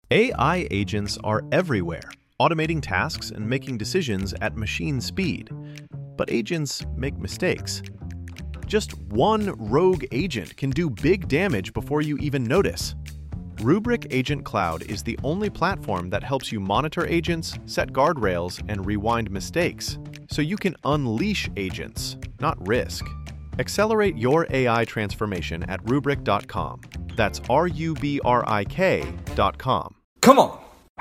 AI agents are everywhere, automating tasks and making decisions at machine speed. But agents make mistakes. Just one rogue agent can do big damage before you even notice. Rubrik Agent Cloud is the only platform that helps you monitor agents, set guardrails, and rewind mistakes, so you can unleash agents, not risk. Accelerate your AI transformation at Rubrik.com. That's RUBRIK.com. Come on.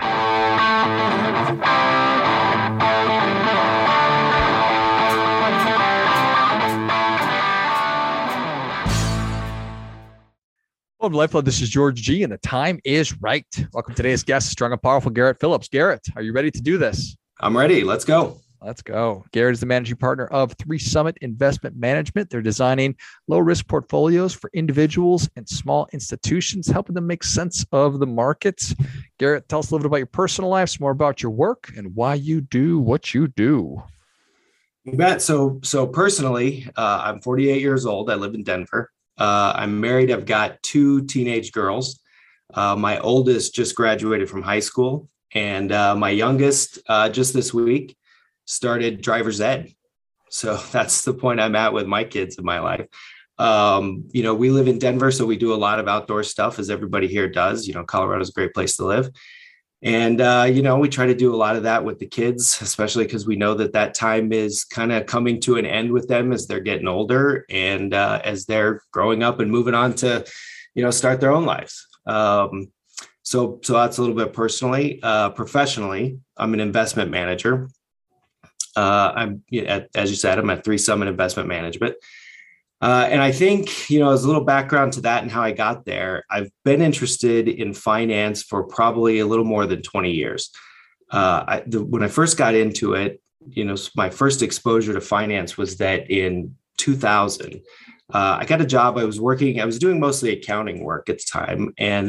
Welcome to Lifeblood. This is George G, and the time is right. Welcome to today's guest, strong and powerful Garrett Phillips. Garrett, are you ready to do this? I'm ready. Let's go. Let's go. Garrett is the managing partner of 3 Summit Investment Management. They're designing low-risk portfolios for individuals and small institutions, helping them make sense of the markets. Garrett, tell us a little bit about your personal life, some more about your work, and why you do what you do. You bet. So personally, I'm 48 years old. I live in Denver. I'm married. I've got 2 teenage girls. My oldest just graduated from high school, and my youngest just this week started driver's ed. So that's the point I'm at with my kids in my life. We live in Denver, so we do a lot of outdoor stuff, as everybody here does. Colorado's a great place to live. And, we try to do a lot of that with the kids, especially because we know that time is kind of coming to an end with them as they're getting older and as they're growing up and moving on to, start their own lives. So that's a little bit personally. Professionally, I'm an investment manager. As you said, I'm at 3 Summit Investment Management. And I think, as a little background to that and how I got there, I've been interested in finance for probably a little more than 20 years. When I first got into it, my first exposure to finance was that in 2000, I got a job. I was doing mostly accounting work at the time. And,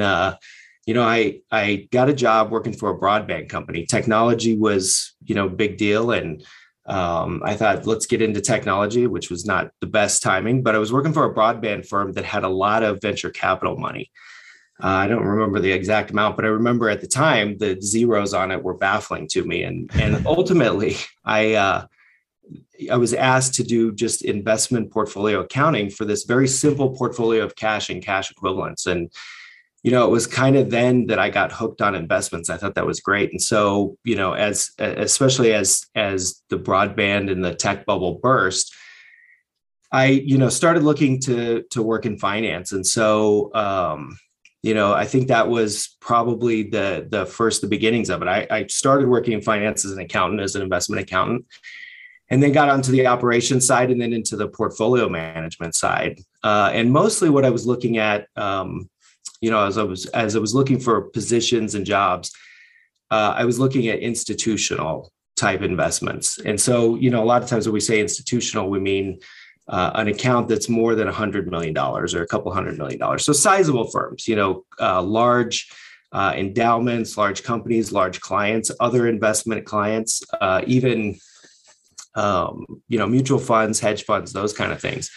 I got a job working for a broadband company. Technology was, big deal. And I thought, let's get into technology, which was not the best timing, but I was working for a broadband firm that had a lot of venture capital money. I don't remember the exact amount, but I remember at the time the zeros on it were baffling to me. And ultimately, I was asked to do just investment portfolio accounting for this very simple portfolio of cash and cash equivalents. And it was kind of then that I got hooked on investments. I thought that was great. And so, especially as the broadband and the tech bubble burst, I, started looking to work in finance. And so, I think that was probably the beginnings of it. I started working in finance as an accountant, as an investment accountant, and then got onto the operations side and then into the portfolio management side. And mostly what I was looking at, as I was looking for positions and jobs, I was looking at institutional type investments. And so, a lot of times when we say institutional, we mean an account that's more than $100 million or a couple $100 million. So sizable firms, large endowments, large companies, large clients, other investment clients, even, mutual funds, hedge funds, those kind of things.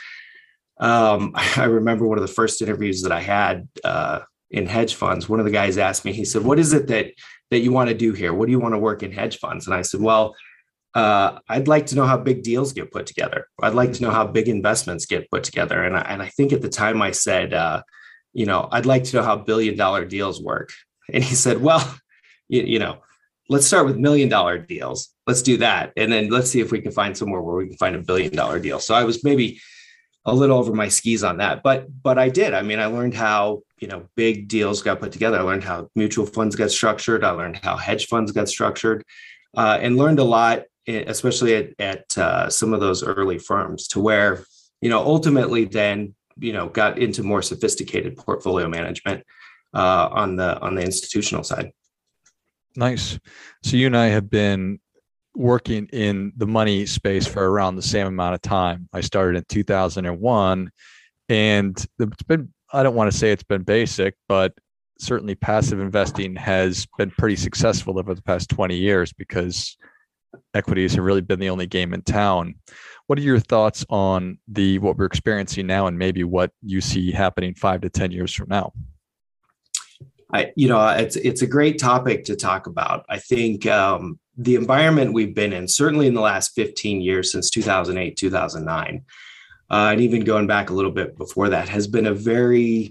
I remember one of the first interviews that I had in hedge funds. One of the guys asked me, he said, what is it that you want to do here? What do you want to work in hedge funds? And I said, well, I'd like to know how big deals get put together. I'd like to know how big investments get put together. And I think at the time I said, I'd like to know how $1 billion deals work. And he said, well, let's start with $1 million deals. Let's do that. And then let's see if we can find somewhere where we can find $1 billion deal. So I was maybe a little over my skis on that, but I did. I mean, I learned how, big deals got put together. I learned how mutual funds got structured. I learned how hedge funds got structured, and learned a lot, especially at some of those early firms, to where, ultimately then, got into more sophisticated portfolio management on the institutional side. Nice. So you and I have been working in the money space for around the same amount of time. I started in 2001, and it's been, I don't want to say it's been basic, but certainly passive investing has been pretty successful over the past 20 years because equities have really been the only game in town. What are your thoughts on what we're experiencing now and maybe what you see happening 5 to 10 years from now? It's a great topic to talk about. I think the environment we've been in, certainly in the last 15 years since 2008, 2009, and even going back a little bit before that, has been a very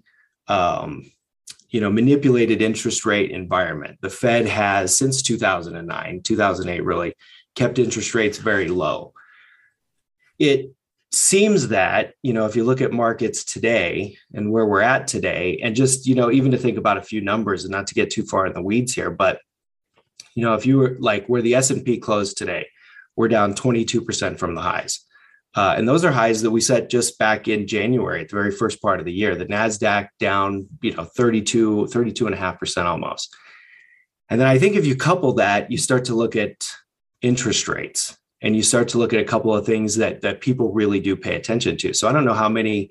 manipulated interest rate environment. The Fed has, since 2009, 2008, really kept interest rates very low. It seems that, if you look at markets today and where we're at today, and just, even to think about a few numbers and not to get too far in the weeds here, but, if you were like where the S&P closed today, we're down 22% from the highs. And those are highs that we set just back in January at the very first part of the year. The NASDAQ down, 32.5% almost. And then I think if you couple that, you start to look at interest rates. And you start to look at a couple of things that people really do pay attention to. So I don't know how many,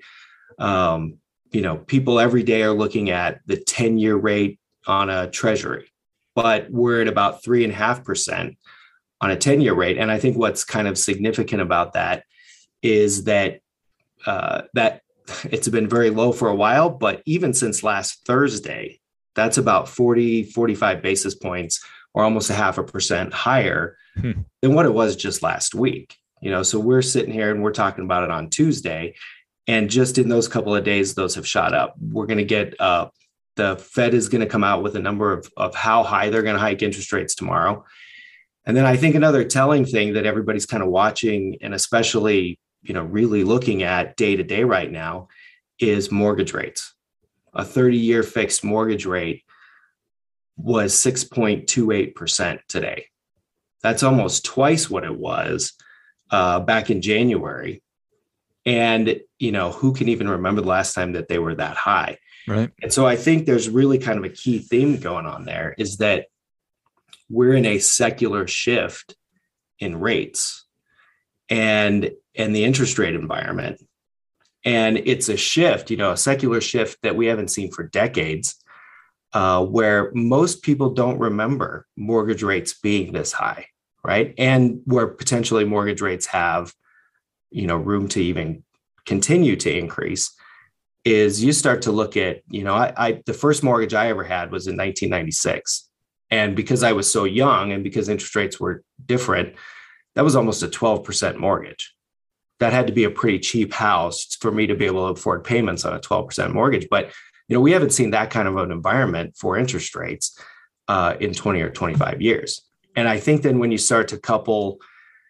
people every day are looking at the 10-year rate on a treasury, but we're at about 3.5% on a 10-year rate. And I think what's kind of significant about that is that that it's been very low for a while, but even since last Thursday, that's about 45 basis points or almost 0.5% higher than what it was just last week. So we're sitting here and we're talking about it on Tuesday. And just in those couple of days, those have shot up. We're going to get the Fed is going to come out with a number of how high they're going to hike interest rates tomorrow. And then I think another telling thing that everybody's kind of watching, and especially, really looking at day to day right now, is mortgage rates. A 30-year fixed mortgage rate was 6.28% today. That's almost twice what it was back in January. And, who can even remember the last time that they were that high? Right. And so I think there's really kind of a key theme going on there, is that we're in a secular shift in rates and the interest rate environment. And it's a shift, a secular shift that we haven't seen for decades, where most people don't remember mortgage rates being this high, right? And where potentially mortgage rates have, room to even continue to increase, is you start to look at, the first mortgage I ever had was in 1996. And because I was so young and because interest rates were different, that was almost a 12% mortgage. That had to be a pretty cheap house for me to be able to afford payments on a 12% mortgage. But we haven't seen that kind of an environment for interest rates in 20 or 25 years. And I think then when you start to couple,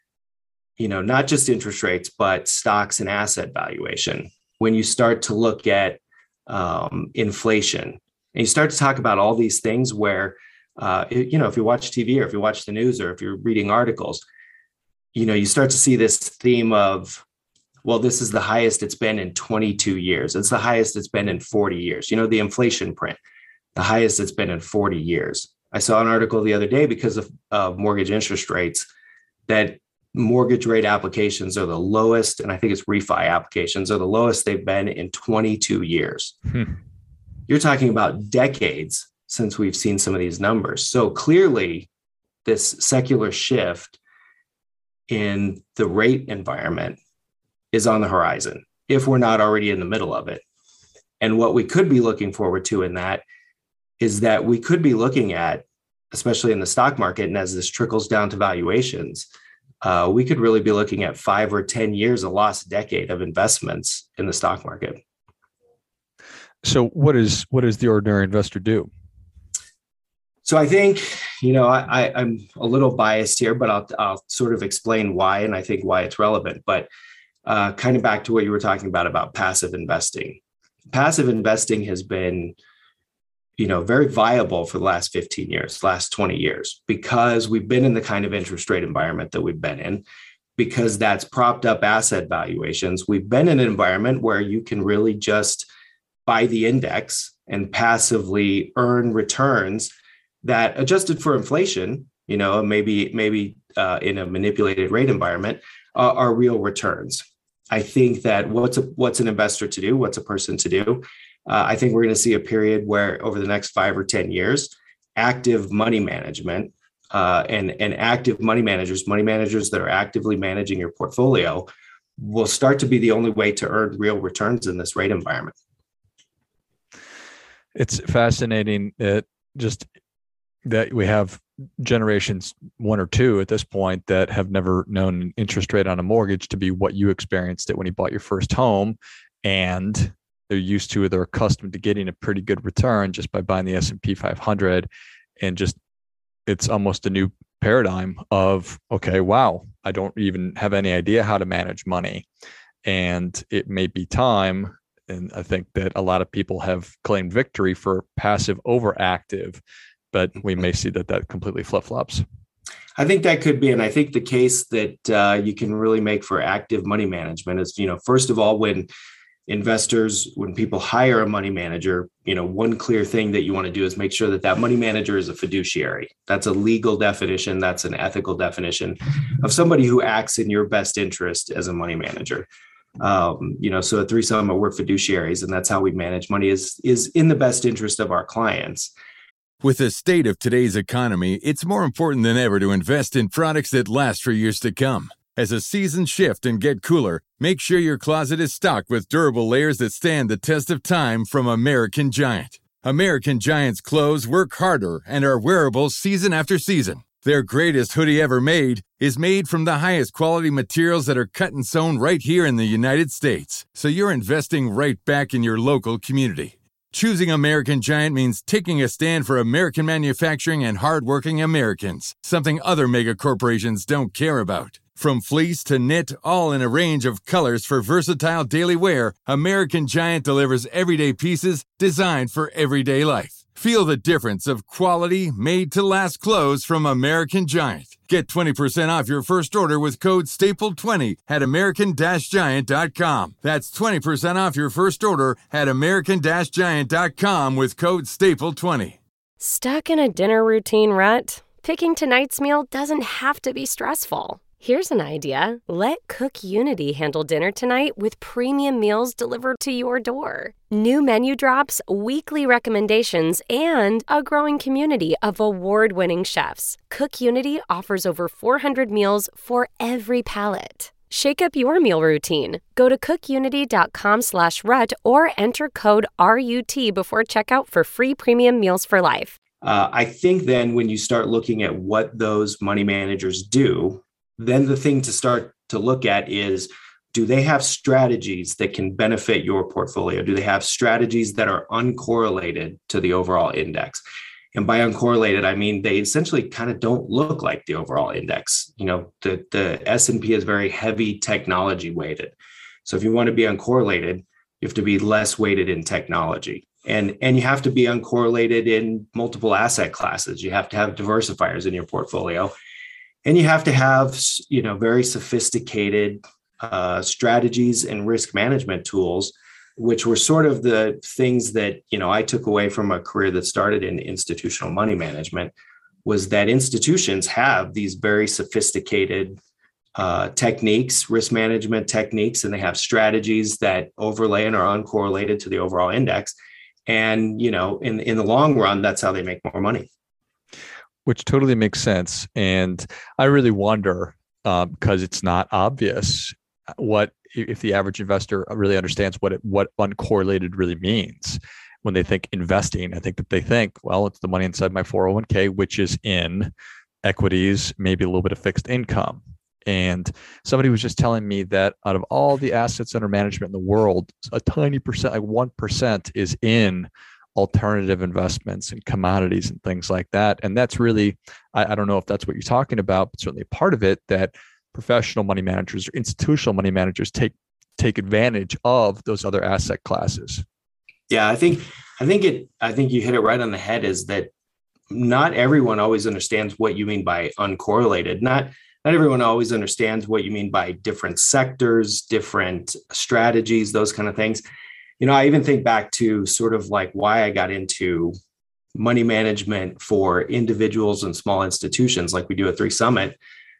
not just interest rates, but stocks and asset valuation, when you start to look at inflation, and you start to talk about all these things where, if you watch TV or if you watch the news or if you're reading articles, you start to see this theme of, well, this is the highest it's been in 22 years. It's the highest it's been in 40 years. The inflation print, the highest it's been in 40 years. I saw an article the other day because of mortgage interest rates that mortgage rate applications are the lowest, and I think it's refi applications are the lowest they've been in 22 years. You're talking about decades since we've seen some of these numbers. So clearly, this secular shift in the rate environment is on the horizon, if we're not already in the middle of it. And what we could be looking forward to in that is that we could be looking at, especially in the stock market, and as this trickles down to valuations, we could really be looking at 5 or 10 years, a lost decade of investments in the stock market. So what does the ordinary investor do? So I think, I'm a little biased here, but I'll sort of explain why, and I think why it's relevant. But kind of back to what you were talking about passive investing. Passive investing has been, very viable for the last 15 years, last 20 years, because we've been in the kind of interest rate environment that we've been in, because that's propped up asset valuations. We've been in an environment where you can really just buy the index and passively earn returns that, adjusted for inflation, maybe in a manipulated rate environment, are real returns. I think that what's an investor to do? What's a person to do? I think we're going to see a period where over the next 5 or 10 years, active money management and active money managers that are actively managing your portfolio will start to be the only way to earn real returns in this rate environment. It's fascinating that we have generations 1 or 2 at this point that have never known an interest rate on a mortgage to be what you experienced it when you bought your first home, and they're accustomed to getting a pretty good return just by buying the S&P 500, and just it's almost a new paradigm of, okay, wow, I don't even have any idea how to manage money, and it may be time. And I think that a lot of people have claimed victory for passive over active, but we may see that completely flip-flops. I think that could be. And I think the case that you can really make for active money management is, first of all, when people hire a money manager, one clear thing that you want to do is make sure that money manager is a fiduciary. That's a legal definition. That's an ethical definition of somebody who acts in your best interest as a money manager. So at 3 Summit, we're fiduciaries, and that's how we manage money is in the best interest of our clients. With the state of today's economy, it's more important than ever to invest in products that last for years to come. As the seasons shift and get cooler, make sure your closet is stocked with durable layers that stand the test of time from American Giant. American Giant's clothes work harder and are wearable season after season. Their greatest hoodie ever made is made from the highest quality materials that are cut and sewn right here in the United States. So you're investing right back in your local community. Choosing American Giant means taking a stand for American manufacturing and hardworking Americans, something other mega corporations don't care about. From fleece to knit, all in a range of colors for versatile daily wear, American Giant delivers everyday pieces designed for everyday life. Feel the difference of quality, made-to-last clothes from American Giant. Get 20% off your first order with code STAPLE20 at american-giant.com. That's 20% off your first order at american-giant.com with code STAPLE20. Stuck in a dinner routine rut? Picking tonight's meal doesn't have to be stressful. Here's an idea. Let Cook Unity handle dinner tonight with premium meals delivered to your door. New menu drops, weekly recommendations, and a growing community of award-winning chefs. Cook Unity offers over 400 meals for every palate. Shake up your meal routine. Go to cookunity.com/rut or enter code RUT before checkout for free premium meals for life. I think then when you start looking at what those money managers do, then the thing to start to look at is, do they have strategies that can benefit your portfolio? Do they have strategies that are uncorrelated to the overall index? And by uncorrelated, I mean they essentially kind of don't look like the overall index. The S&P is very heavy technology weighted. So if you want to be uncorrelated, you have to be less weighted in technology. And you have to be uncorrelated in multiple asset classes. You have to have diversifiers in your portfolio. And you have to have, very sophisticated strategies and risk management tools, which were sort of the things that, I took away from a career that started in institutional money management, was that institutions have these very sophisticated techniques, risk management techniques, and they have strategies that overlay and are uncorrelated to the overall index. And, in the long run, that's how they make more money. Which totally makes sense. And I really wonder, because it's not obvious, what if the average investor really understands what uncorrelated really means when they think investing. I think that they think, well, it's the money inside my 401k, which is in equities, maybe a little bit of fixed income. And somebody was just telling me that out of all the assets under management in the world, a tiny percent, like 1%, is in alternative investments and commodities and things like that. And that's really, I don't know if that's what you're talking about, but certainly a part of it, that professional money managers or institutional money managers take advantage of those other asset classes. Yeah, I think you hit it right on the head, is that not everyone always understands what you mean by uncorrelated. Not everyone always understands what you mean by different sectors, different strategies, those kind of things. I even think back to sort of like why I got into money management for individuals and small institutions like we do at 3 Summit,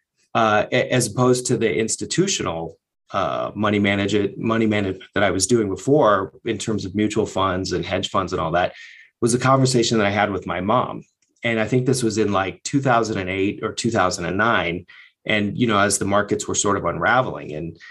as opposed to the institutional money management that I was doing before in terms of mutual funds and hedge funds and all that, was a conversation that I had with my mom. And I think this was in like 2008 or 2009. And, as the markets were sort of unraveling, and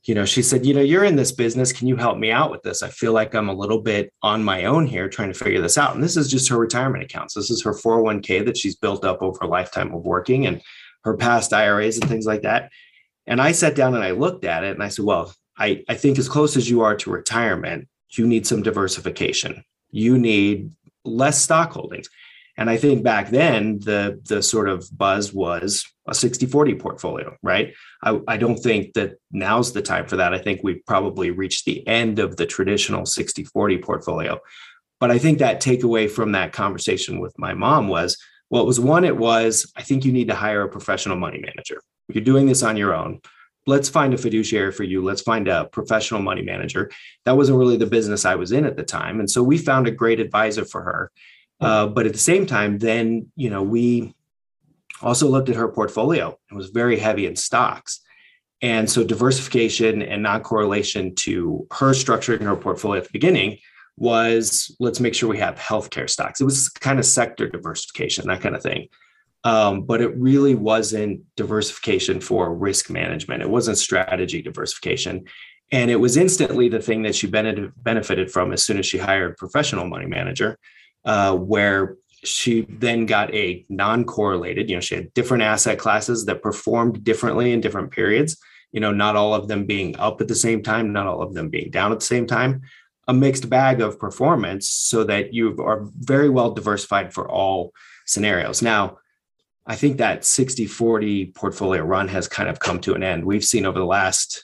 she said, you're in this business. Can you help me out with this? I feel like I'm a little bit on my own here trying to figure this out. And this is just her retirement accounts. This is her 401k that she's built up over a lifetime of working, and her past IRAs and things like that. And I sat down and I looked at it and I said, well, I think as close as you are to retirement, you need some diversification. You need less stock holdings. And I think back then, the sort of buzz was a 60-40 portfolio, right? I don't think that now's the time for that. I think we've probably reached the end of the traditional 60-40 portfolio. But I think that takeaway from that conversation with my mom was, well, it was, I think you need to hire a professional money manager. You're doing this on your own. Let's find a fiduciary for you. Let's find a professional money manager. That wasn't really the business I was in at the time. And so we found a great advisor for her. But at the same time, then, we also looked at her portfolio. It was very heavy in stocks. And so diversification and non-correlation to her structuring her portfolio at the beginning was, let's make sure we have healthcare stocks. It was kind of sector diversification, that kind of thing. But it really wasn't diversification for risk management. It wasn't strategy diversification. And it was instantly the thing that she benefited from as soon as she hired a professional money manager, where she then got a non-correlated, she had different asset classes that performed differently in different periods, not all of them being up at the same time, not all of them being down at the same time, a mixed bag of performance so that you are very well diversified for all scenarios. Now, I think that 60-40 portfolio run has kind of come to an end. We've seen over the last,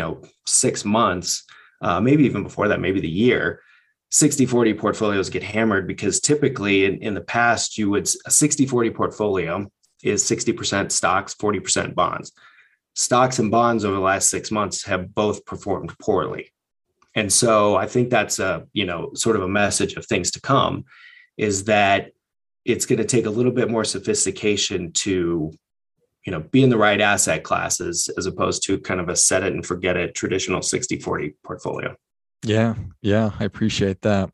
6 months, maybe even before that, maybe the year, 60-40 portfolios get hammered because typically in the past, a 60-40 portfolio is 60% stocks, 40% bonds. Stocks and bonds over the last 6 months have both performed poorly. And so I think that's sort of a message of things to come, is that it's going to take a little bit more sophistication to, be in the right asset classes as opposed to kind of a set it and forget it traditional 60-40 portfolio. Yeah. I appreciate that.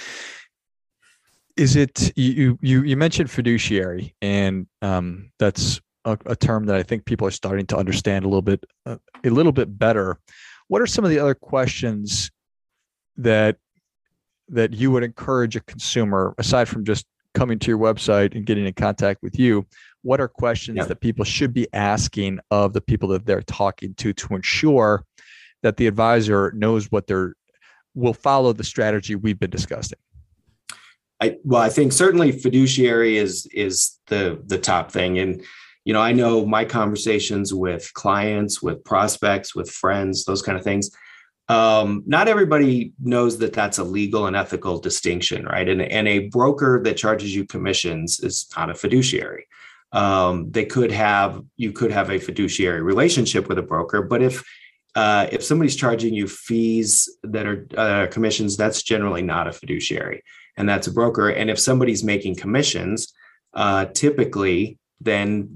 Is it, you mentioned fiduciary, and that's a term that I think people are starting to understand a little bit better. What are some of the other questions that you would encourage a consumer, aside from just coming to your website and getting in contact with you? What are questions that people should be asking of the people that they're talking to ensure that the advisor knows will follow the strategy we've been discussing? I think certainly fiduciary is the top thing. And, I know my conversations with clients, with prospects, with friends, those kind of things. Not everybody knows that that's a legal and ethical distinction, right? And a broker that charges you commissions is not a fiduciary. You could have a fiduciary relationship with a broker, but if somebody's charging you fees that are commissions, that's generally not a fiduciary, and that's a broker. And if somebody's making commissions, typically then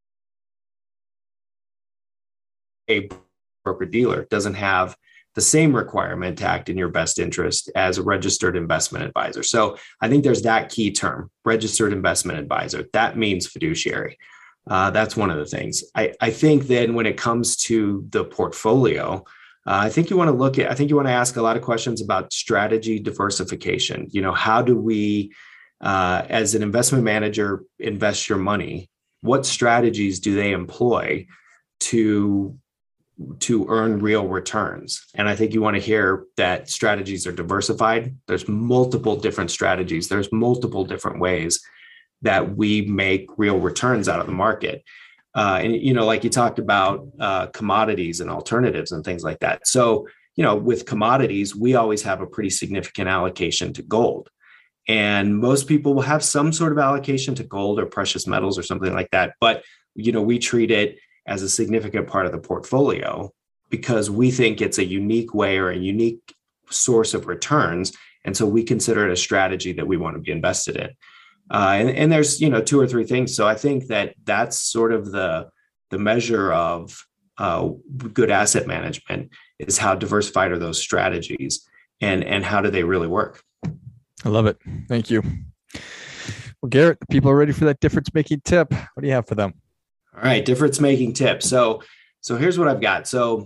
a broker dealer doesn't have the same requirement to act in your best interest as a registered investment advisor. So I think there's that key term, registered investment advisor. That means fiduciary. That's one of the things. I think then when it comes to the portfolio, I think you want to ask a lot of questions about strategy diversification. How do we, as an investment manager, invest your money? What strategies do they employ to earn real returns? And I think you want to hear that strategies are diversified. There's multiple different strategies. There's multiple different ways that we make real returns out of the market. And, like you talked about commodities and alternatives and things like that. So, with commodities, we always have a pretty significant allocation to gold. And most people will have some sort of allocation to gold or precious metals or something like that. But, we treat it as a significant part of the portfolio because we think it's a unique way or a unique source of returns. And so we consider it a strategy that we want to be invested in. And there's, 2 or 3 things. So I think that that's sort of the measure of good asset management is how diversified are those strategies and how do they really work? I love it. Thank you. Well, Garrett, the people are ready for that difference making tip. What do you have for them? All right. Difference making tip. So here's what I've got. So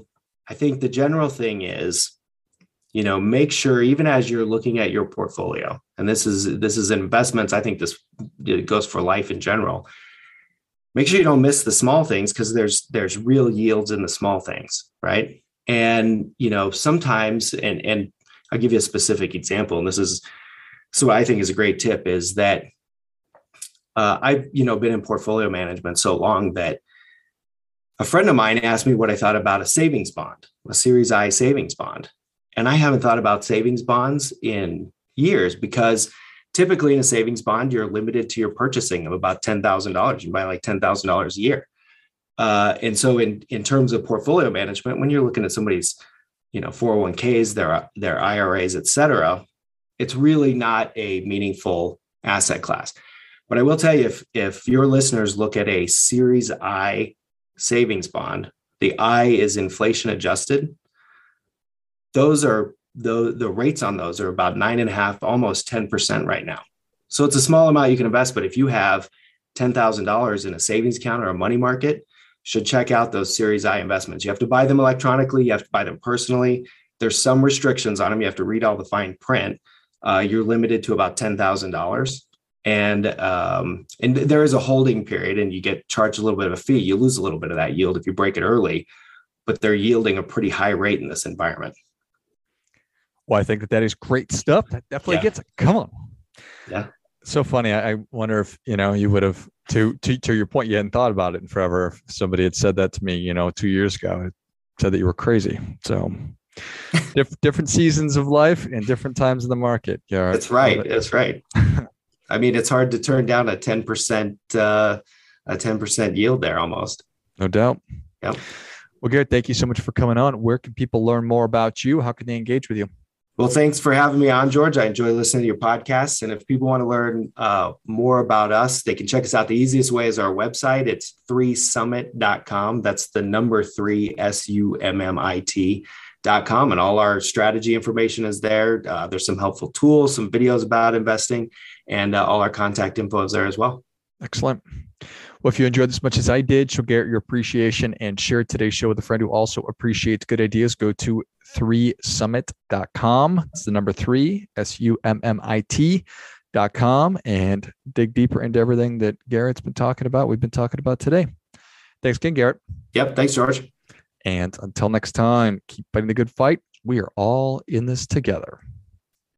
I think the general thing is, make sure, even as you're looking at your portfolio, and this is investments, I think it goes for life in general. Make sure you don't miss the small things, because there's real yields in the small things, right? And sometimes, and I'll give you a specific example, and this is so what I think is a great tip, is that I've been in portfolio management so long that a friend of mine asked me what I thought about a savings bond, a Series I savings bond. And I haven't thought about savings bonds in years, because typically in a savings bond, you're limited to your purchasing of about $10,000. You buy like $10,000 a year. And so in terms of portfolio management, when you're looking at somebody's, 401ks, their IRAs, et cetera, it's really not a meaningful asset class. But I will tell you, if your listeners look at a Series I savings bond, the I is inflation adjusted. Those are the rates on those are about 9.5%, almost 10% right now. So it's a small amount you can invest, but if you have $10,000 in a savings account or a money market, should check out those Series I investments. You have to buy them electronically. You have to buy them personally. There's some restrictions on them. You have to read all the fine print. You're limited to about $10,000. And there is a holding period, and you get charged a little bit of a fee. You lose a little bit of that yield if you break it early, but they're yielding a pretty high rate in this environment. Well, I think that is great stuff. That definitely gets it. Come on. Yeah. So funny. I wonder if, you would have, to your point, you hadn't thought about it in forever. If somebody had said that to me, 2 years ago, it said that you were crazy. So different seasons of life and different times in the market. Garrett. That's right. That's right. I mean, it's hard to turn down a 10% yield there almost. No doubt. Yep. Well, Garrett, thank you so much for coming on. Where can people learn more about you? How can they engage with you? Well, thanks for having me on, George. I enjoy listening to your podcasts. And if people want to learn more about us, they can check us out. The easiest way is our website. It's 3summit.com. That's the number 3, SUMMIT.com. And all our strategy information is there. There's some helpful tools, some videos about investing, and all our contact info is there as well. Excellent. Well, if you enjoyed this as much as I did, show Garrett your appreciation and share today's show with a friend who also appreciates good ideas. Go to 3summit.com. It's the number 3, SUMMIT.com, and dig deeper into everything that Garrett's been talking about. We've been talking about today. Thanks again, Garrett. Yep. Thanks, George. And until next time, keep fighting the good fight. We are all in this together.